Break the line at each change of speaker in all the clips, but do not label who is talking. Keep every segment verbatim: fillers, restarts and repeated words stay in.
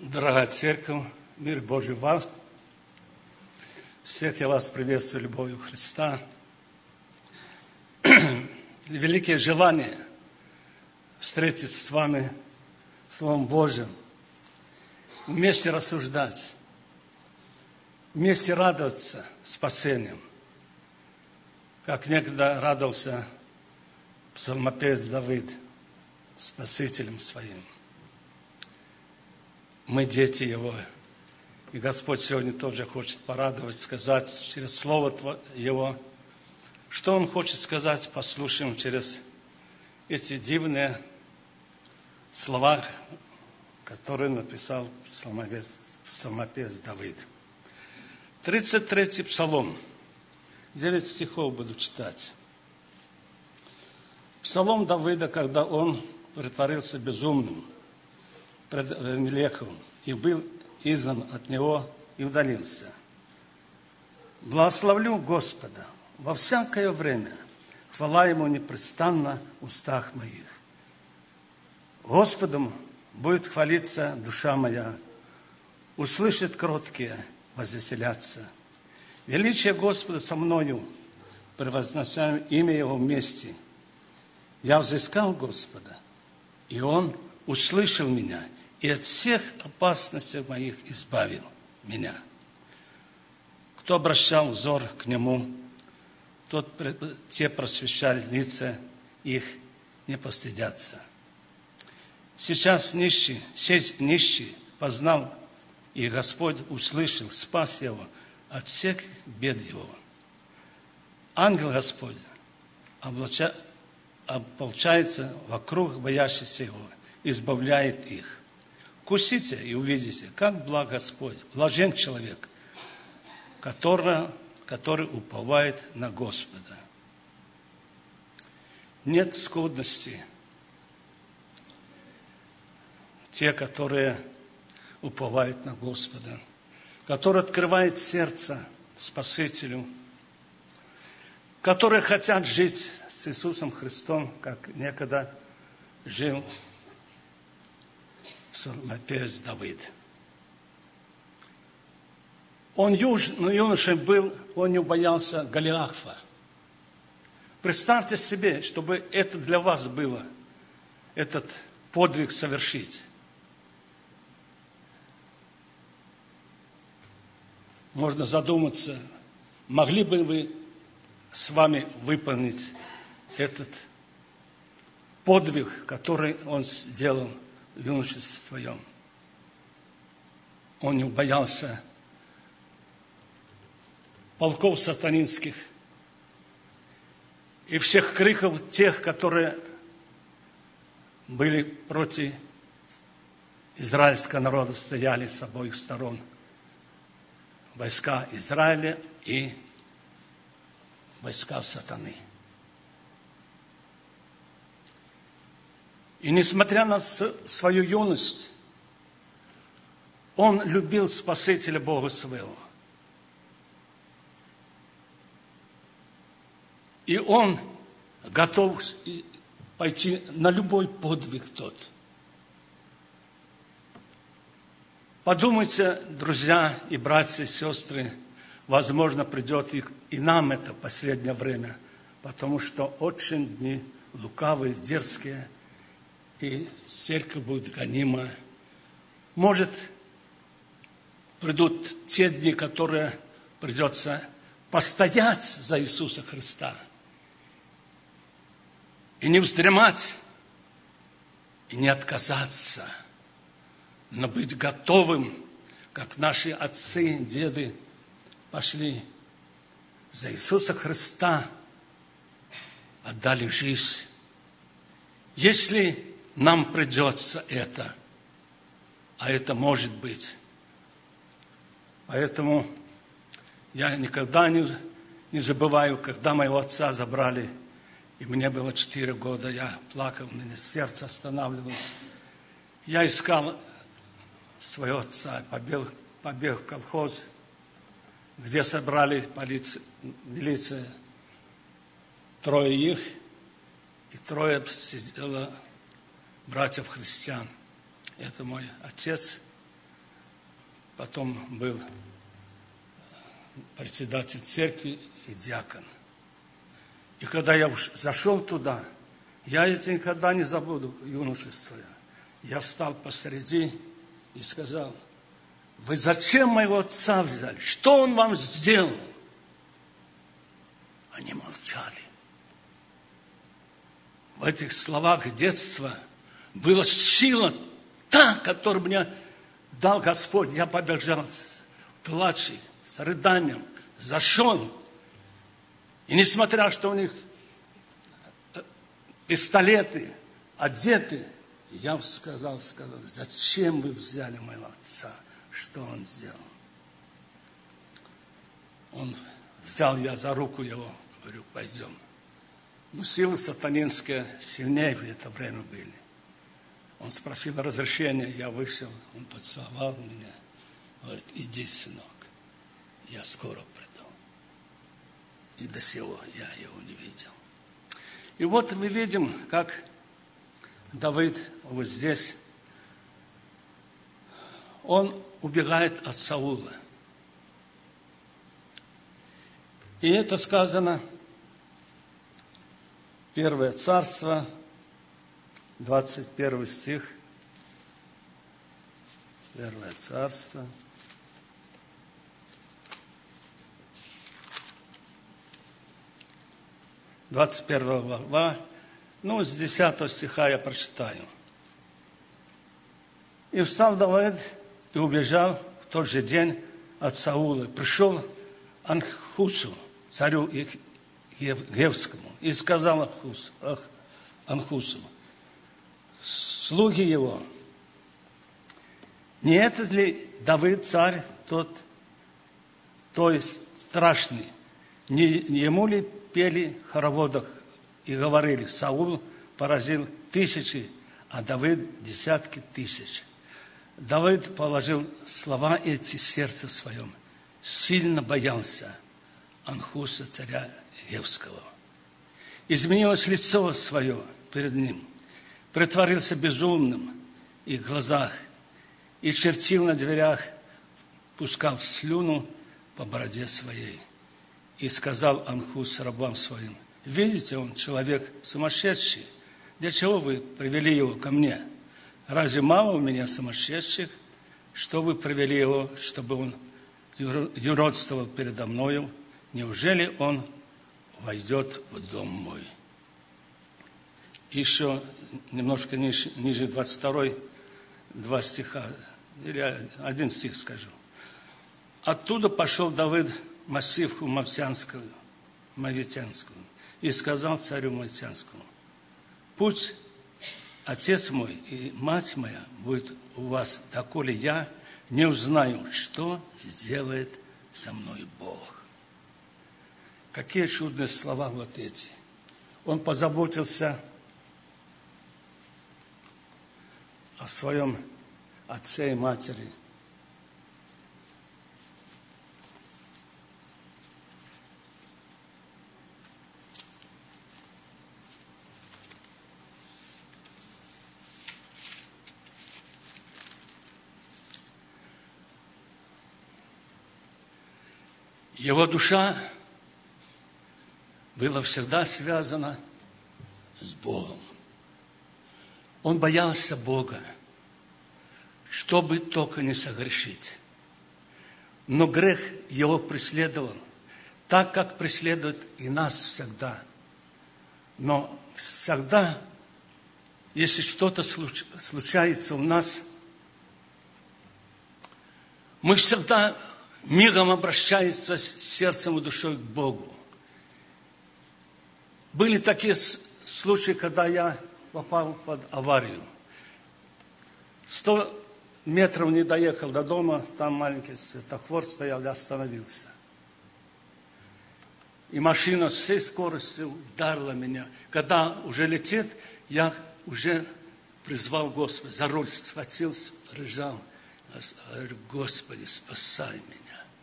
Дорогая церковь, мир Божий вас. Всех я вас приветствую любовью Христа. Великое желание встретиться с вами Словом Божьим, вместе рассуждать, вместе радоваться спасением, как некогда радовался псалмопевец Давид Спасителем своим. Мы дети Его. И Господь сегодня тоже хочет порадовать, сказать через Слово Его. Что Он хочет сказать, послушаем через эти дивные слова, которые написал псалмопевец, псалмопевец Давид. тридцать третий псалом. Девять стихов буду читать. Псалом Давида, когда он притворился безумным пред Авимелехом и был изгнан от него и удалился. Благословлю Господа во всякое время, хвала Ему непрестанно в устах моих. Господом будет хвалиться душа моя, услышит кроткие, возвеселятся. Величие Господа со мною, превозносяем имя Его вместе. Я взыскал Господа, и Он услышал меня, и от всех опасностей моих избавил меня. Кто обращал взор к Нему, тот, те просвещали лица их, не постыдятся. Сейчас нищий, сеть нищий познал, и Господь услышал, спас его от всех бед его. Ангел Господь облача, ополчается вокруг боящихся Его, избавляет их. Вкусите и увидите, как благ Господь, блажен человек, который, который уповает на Господа. Нет скудности. Те, которые уповают на Господа, которые открывают сердце Спасителю, которые хотят жить с Иисусом Христом, как некогда жил псалмопевец Давид. Он юношей был, он не боялся Голиафа. Представьте себе, чтобы это для вас было, этот подвиг совершить. Можно задуматься, могли бы вы с вами выполнить этот подвиг, который он сделал в юношестве своем. Он не боялся полков сатанинских и всех криков тех, которые были против израильского народа, стояли с обоих сторон. Войска Израиля и войска сатаны. И несмотря на свою юность, он любил Спасителя Бога своего. И он готов пойти на любой подвиг тот. Подумайте, друзья и братья и сестры, возможно, придет и, и нам это последнее время, потому что очень дни лукавые, дерзкие, и церковь будет гонима. Может, придут те дни, которые придется постоять за Иисуса Христа и не вздремать, и не отказаться, но быть готовым, как наши отцы, деды пошли за Иисуса Христа, отдали жизнь. Если нам придется это, а это может быть. Поэтому я никогда не, не забываю, когда моего отца забрали, и мне было четыре года, я плакал, у меня сердце останавливалось. Я искал своего отца, побег, побег в колхоз, где собрали полиция, милиция, трое их, и трое сидело братьев христиан. Это мой отец, потом был председатель церкви и диакон. И когда я зашел туда, я это никогда не забуду, юношество. Я встал посреди и сказал: вы зачем моего отца взяли? Что он вам сделал? Они молчали. В этих словах детства была сила, та, которую мне дал Господь. Я побежал, плача, с рыданием, зашел. И несмотря, что у них пистолеты, одеты, я сказал, сказал, зачем вы взяли моего отца? Что он сделал? Он взял я за руку его, говорю, пойдем. Но силы сатанинские сильнее в это время были. Он спросил разрешения, я вышел, он поцеловал меня. Говорит, иди, сынок, я скоро приду. И до сего я его не видел. И вот мы видим, как Давид вот здесь, он убегает от Саула. И это сказано, Первое Царство, двадцать первый стих. Первое Царство. двадцать первая глава. Ну, с десятого стиха я прочитаю. И встал Давид и убежал в тот же день от Саула. Пришел Анхусу, царю Гевскому, и сказал Анхусу, Анхусу, слуги его, не этот ли Давид царь тот, то есть страшный, не ему ли пели в хороводах и говорили, Саул поразил тысячи, а Давид десятки тысяч. Давид положил слова эти в сердце своем, сильно боялся Анхуса, царя Гевского. Изменилось лицо свое перед ним, притворился безумным и в глазах, и чертил на дверях, пускал слюну по бороде своей. И сказал Анхус рабам своим, видите, он человек сумасшедший, для чего вы привели его ко мне? Разве мало у меня сумасшедших, что вы привели его, чтобы он юродствовал передо мною? Неужели он войдет в дом мой? Еще немножко ниже, ниже двадцать второй, два стиха, или один стих скажу. Оттуда пошел Давид в массивку Мавсянскую, Мавитянскую, и сказал царю Мавитянскому, путь отец мой и мать моя будет у вас, доколе я не узнаю, что сделает со мной Бог. Какие чудные слова вот эти. Он позаботился о своем отце и матери. Его душа была всегда связана с Богом. Он боялся Бога, чтобы только не согрешить. Но грех его преследовал, так как преследует и нас всегда. Но всегда, если что-то случается у нас, мы всегда мигом обращаемся с сердцем и душой к Богу. Были такие случаи, когда я попал под аварию. Сто метров не доехал до дома, там маленький светофор стоял, я остановился. И машина с всей скоростью ударила меня. Когда уже летит, я уже призвал Господа, за руль схватился, рыжал. Говорю, Господи, спасай меня.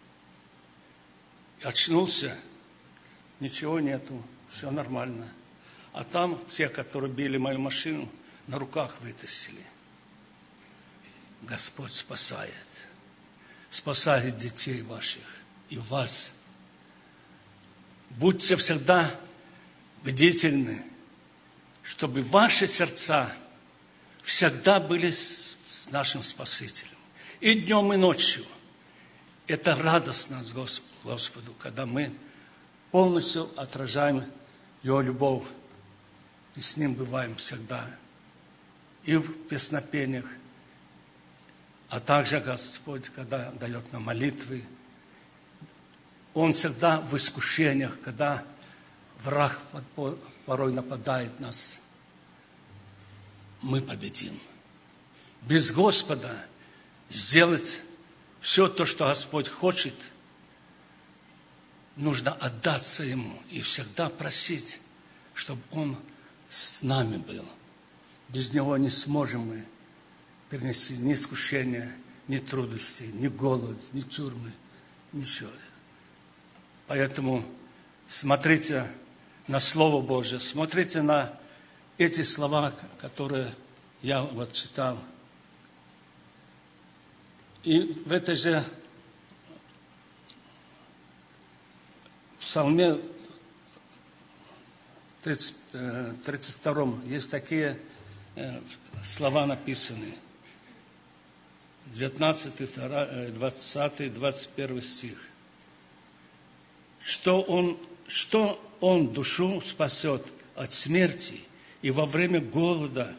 И очнулся, ничего нету, все нормально. А там те, которые били мою машину, на руках вытащили. Господь спасает. спасает детей ваших и вас. Будьте всегда бдительны, чтобы ваши сердца всегда были с нашим Спасителем. И днем, и ночью. Это радостно Господу, когда мы полностью отражаем Его любовь и с Ним бываем всегда. И в песнопениях, а также Господь, когда дает нам молитвы. Он всегда в искушениях, когда враг порой нападает на нас. Мы победим. Без Господа сделать все то, что Господь хочет, нужно отдаться Ему и всегда просить, чтобы Он с нами был. Без Него не сможем мы перенести ни искушения, ни трудности, ни голод, ни тюрьмы, ничего. Поэтому смотрите на Слово Божие, смотрите на эти слова, которые я вот читал. И в этой же Псалме тридцать, тридцать втором есть такие слова написаны. девятнадцатый, двадцатый, двадцать первый стих. Что он, что он душу спасет от смерти и во время голода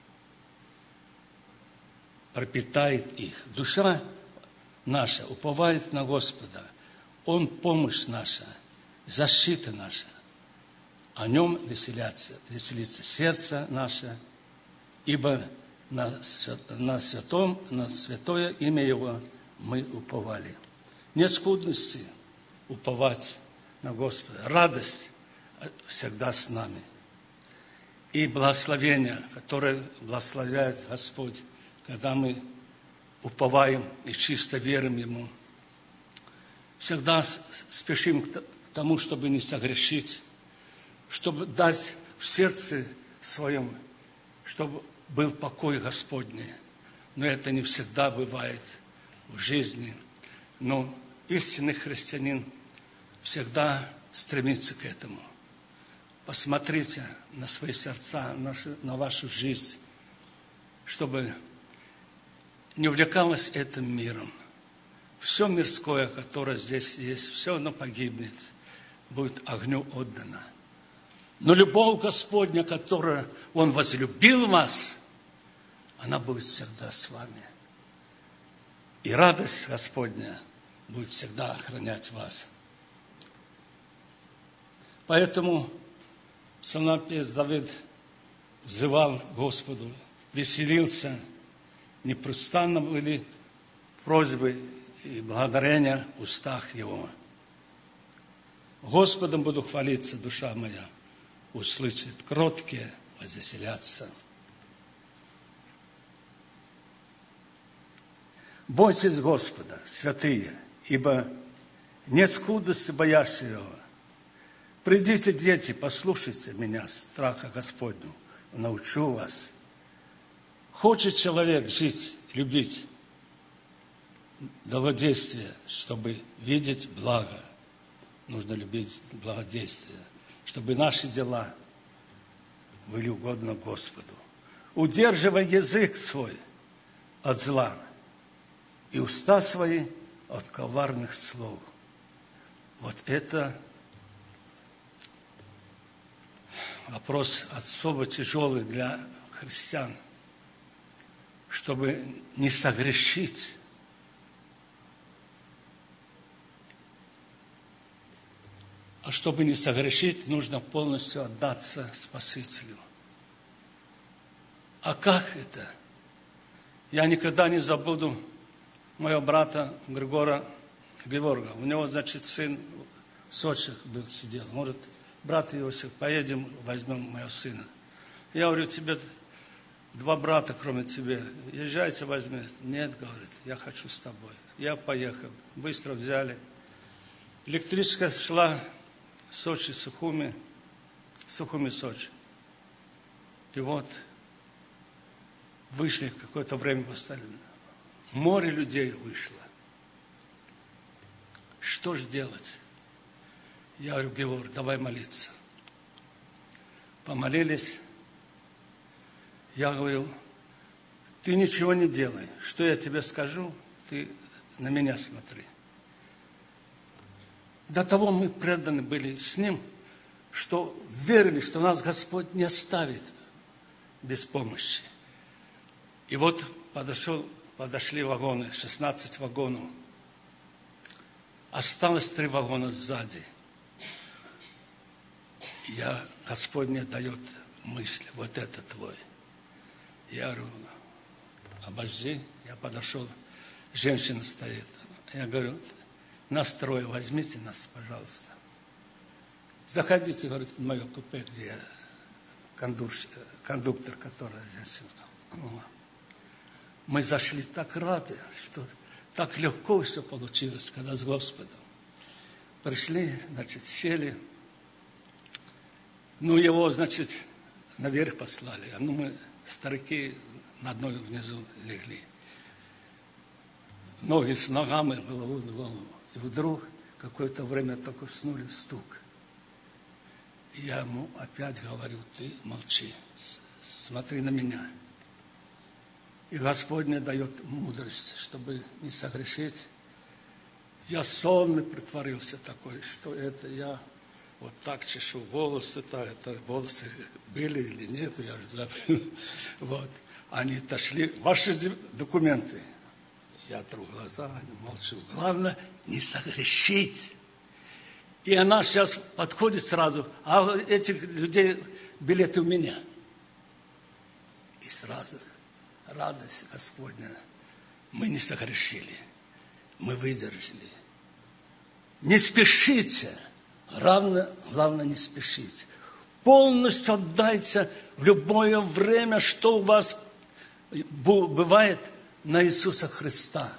пропитает их. Душа наша уповает на Господа. Он помощь наша, защита наша. О нем веселятся, веселится сердце наше, ибо на, на, святом, на святое имя Его мы уповали. Нет скудности уповать на Господа. Радость всегда с нами. И благословение, которое благословляет Господь, когда мы уповаем и чисто верим Ему. Всегда спешим к тому, чтобы не согрешить, чтобы дать в сердце своем, чтобы был покой Господний. Но это не всегда бывает в жизни. Но истинный христианин всегда стремится к этому. Посмотрите на свои сердца, на вашу жизнь, чтобы не увлекалось этим миром. Все мирское, которое здесь есть, все оно погибнет, будет огню отдано. Но любовь Господня, которая Он возлюбил вас, она будет всегда с вами. И радость Господня будет всегда охранять вас. Поэтому псалмопевец Давид взывал к Господу, веселился, непрестанно были просьбы и благодарения в устах его. Господом буду хвалиться, душа моя, услышит, кроткие возвеселятся. Бойтесь Господа, святые, ибо нет скудости боящего Его. Придите, дети, послушайте меня, страха Господню, научу вас. Хочет человек жить, любить, долгодействие, чтобы видеть благо. Нужно любить благодействие, чтобы наши дела были угодны Господу. Удерживай язык свой от зла и уста свои от коварных слов. Вот это вопрос особо тяжелый для христиан, чтобы не согрешить. А чтобы не согрешить, нужно полностью отдаться Спасителю. А как это? Я никогда не забуду моего брата Григора Геворга. У него, значит, сын в Сочи был, сидел. Может, брат Иосиф, поедем, возьмем моего сына. Я говорю, тебе два брата, кроме тебя. Езжайте, возьми. Нет, говорит, я хочу с тобой. Я поехал. Быстро взяли. Электричка шла в Сочи, Сухуми, Сухуми, Сочи. И вот вышли, какое-то время поставили. Море людей вышло. что же делать? Я говорю: Георг, давай молиться. Помолились. Я говорю: ты ничего не делай. Что я тебе скажу, ты на меня смотри. До того мы преданы были с ним, что верили, что нас Господь не оставит без помощи. И вот подошел, подошли вагоны, шестнадцать вагонов. Осталось три вагона сзади. Я, Господь мне дает мысль: вот это твой. Я говорю: обожди. Я подошел, женщина стоит. Я говорю: нас трое, возьмите нас, пожалуйста. Заходите, говорит, в мое купе, где я, кондуктор, которая женщина. Мы зашли так рады, что так легко все получилось, когда с Господом. Пришли, значит, сели. Ну, его, значит, наверх послали. А ну, мы, старики, на одной внизу легли. Ноги с ногами, голову в голову. И вдруг какое-то время так уснули, стук. И я ему опять говорю: ты молчи, смотри на меня. И Господь мне дает мудрость, чтобы не согрешить. Я сонный притворился такой, что это я вот так чешу волосы-то, это волосы были или нет, я же забыл. Вот. Они отошли. Ваши документы. Я тру глаза, молчу. Главное, не согрешить. И она сейчас подходит сразу: а этих людей билеты у меня. И сразу радость Господня. Мы не согрешили. Мы выдержали. Не спешите. Главное, главное не спешите. Полностью отдайте в любое время, что у вас бывает, на Иисуса Христа.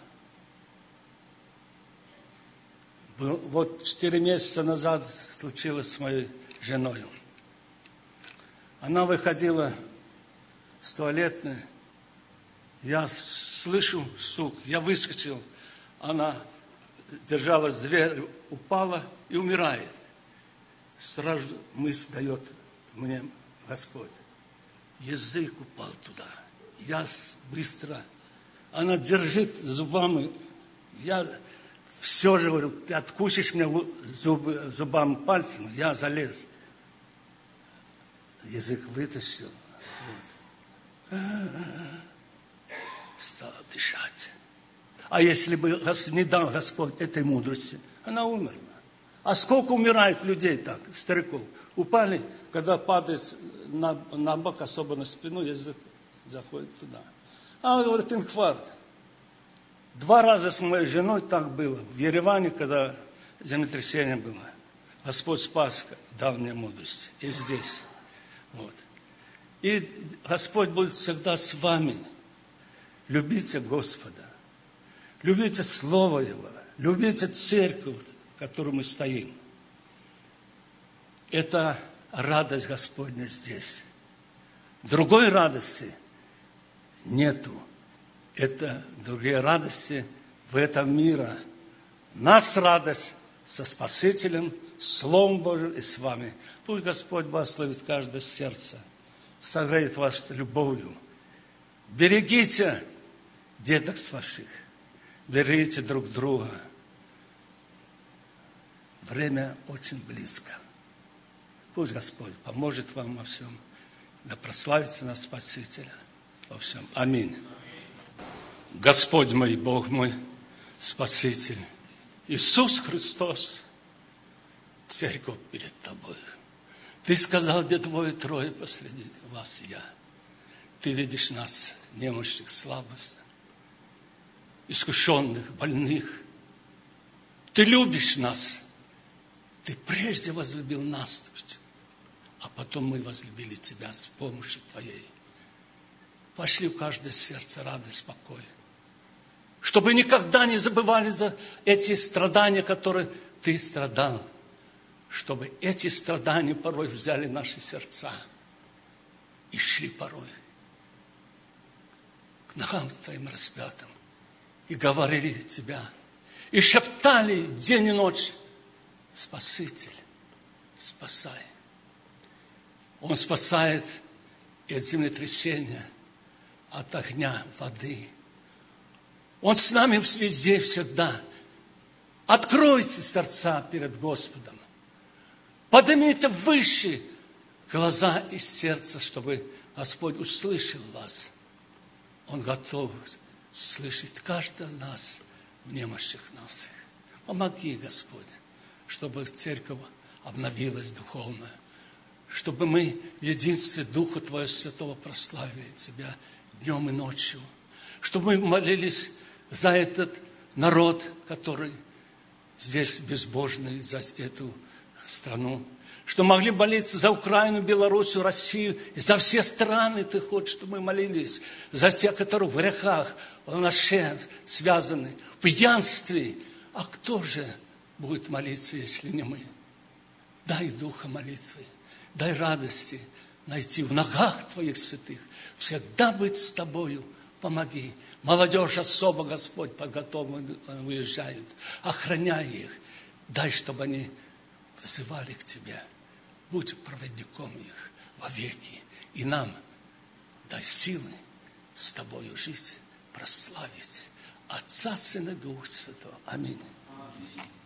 Вот четыре месяца назад случилось с моей женой. Она выходила с туалетной. Я слышу стук. Я выскочил. Она держалась, дверь упала и умирает. Сразу мысль дает мне Господь. Язык упал туда. Я быстро... Она держит зубами. Я все же говорю: ты откусишь мне зубы, зубами пальцем. Я залез. Язык вытащил. Вот. Стала дышать. А если бы не дал Господь этой мудрости, она умерла. А сколько умирает людей так, стариков? Упали, когда падает на, на бок, особо на спину, язык заходит туда. А он говорит: инфаркт. Два раза с моей женой так было. В Ереване, когда землетрясение было. Господь спас, дал мне мудрость. И здесь. Вот. И Господь будет всегда с вами. Любите Господа. Любите Слово Его. Любите церковь, в которой мы стоим. Это радость Господня здесь. Другой радости нету. Это другие радости в этом мире. Нас радость со Спасителем, Словом Божьим и с вами. Пусть Господь благословит каждое сердце, согреет вас любовью. Берегите деток ваших, берегите друг друга. Время очень близко. Пусть Господь поможет вам во всем. Да прославится наш Спаситель во всем. Аминь. Господь мой, Бог мой, Спаситель, Иисус Христос, церковь перед Тобой. Ты сказал: где двое-трое посреди вас я. Ты видишь нас, немощных, слабых, искушенных, больных. Ты любишь нас. Ты прежде возлюбил нас, а потом мы возлюбили Тебя с помощью Твоей. Пошли в каждое сердце радость, покой. Чтобы никогда не забывали за эти страдания, которые Ты страдал. Чтобы эти страдания порой взяли наши сердца и шли порой к ногам Твоим распятым и говорили Тебя. и шептали день и ночь: Спаситель, спасай. Он спасает и от землетрясения, от огня, воды. Он с нами везде, всегда. Откройте сердца перед Господом. Поднимите выше глаза и сердце, чтобы Господь услышал вас. Он готов слышать каждого из нас в немощах наших. Помоги, Господь, чтобы церковь обновилась духовно, чтобы мы в единстве Духа Твоего Святого прославили Тебя днем и ночью, чтобы мы молились за этот народ, который здесь безбожный, за эту страну, что могли молиться за Украину, Белоруссию, Россию и за все страны. Ты хочешь, чтобы мы молились за тех, которые в грехах, в наше связаны, в пьянстве. А кто же будет молиться, если не мы? Дай духа молитвы, дай радости найти в ногах Твоих святых, всегда быть с Тобою. Помоги. Молодежь особо, Господь, подготовлена, выезжают. Охраняй их. Дай, чтобы они взывали к Тебе. Будь проводником их вовеки. И нам дай силы с Тобою жить, прославить Отца, Сына, Духа Святого. Аминь. Аминь.